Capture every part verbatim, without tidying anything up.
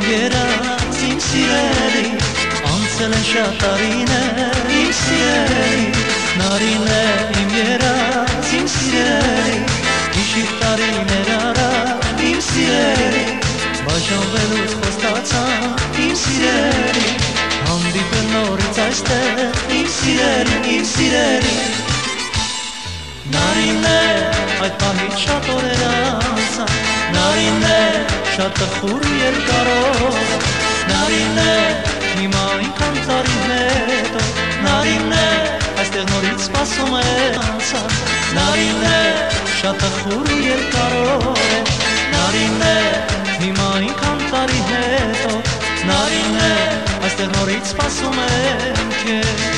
երաց իմ սիրելի, անցել են շատ տարիներ իմ սիրելի, նարինե իմ երաց իմ սիրելի, հիշիր տարիներ արավ իմ սիրելի, բաժանվելուց խոստացան իմ սիրելի, հանդիպել նորից այստեղ իմ սիրելի, իմ սիրելի, նարինե այդ պահից շատ օրեր անցան, նարինե շատ տխուր ու երկարով, նարինե հիմա ինքան տարին հետո, նարինե այստեղ նորից սպասում է անցան, նարինե շատ տխուր ու երկարով, նարինե հիմա ինքան տարի հետո, նարինե այստեղ նորից սպասում եմ քեզ։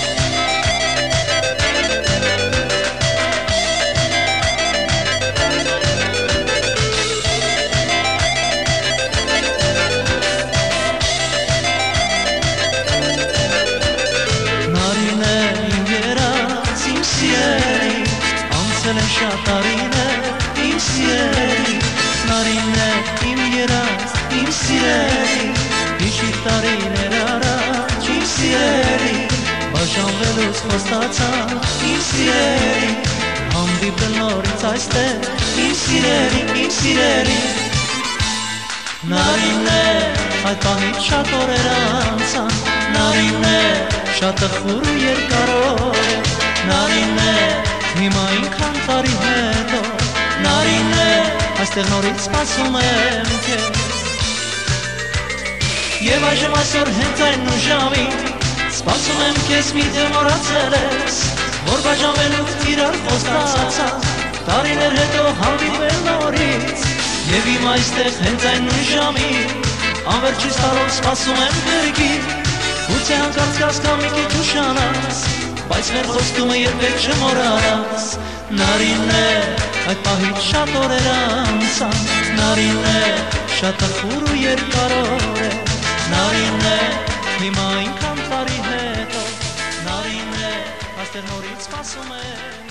Անցել են շատ տարիներ իմ սիրելի, նարինե իմ երաց իմ սիրելի, հիշիր տարիներ առաջ իմ սիրելի, բաժանվելուց խոստացան իմ սիրելի, հանդիպել նորից այստեղ իմ սիրելի, իմ սիրելի, նարինե այդ պահից շատ օրեր անցան, նարինե շատ տխուր ու երկարով, նարինե հիմա ինքան տարի հետո, նարինե այստեղ նորից սպասում եմ քեզ, և այժմ այսօր հենց այն նույն ժամին սպասում եմ քեզ, միթե մոռացել ես, որ բաժանվելուց իրար խոստացան, տարիներ հետո հանդիպել նորից, և իմ այստեղ հենց այն նույն ժամին անվերջից տարով սպասում եմ կրկին, գուցե հանկարծ կասկա մի քիչ ուշանաս, բայց մեր խոստումը երբեք չմոռանաս, նարինե այդ պահից շատ օրեր անցան, նարինե շատ տխուր ու երկարով, նարինե հիմա ինքան տարի հետո, նարինե այստեղ նորից սպասում եմ